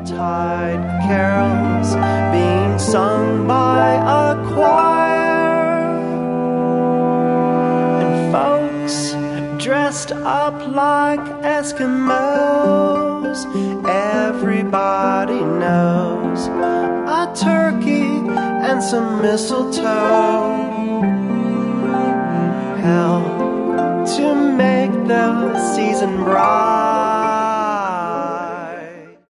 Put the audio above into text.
Yuletide carols being sung by a choir, and folks dressed up like Eskimos. Everybody knows a turkey and some mistletoe help to make the season bright.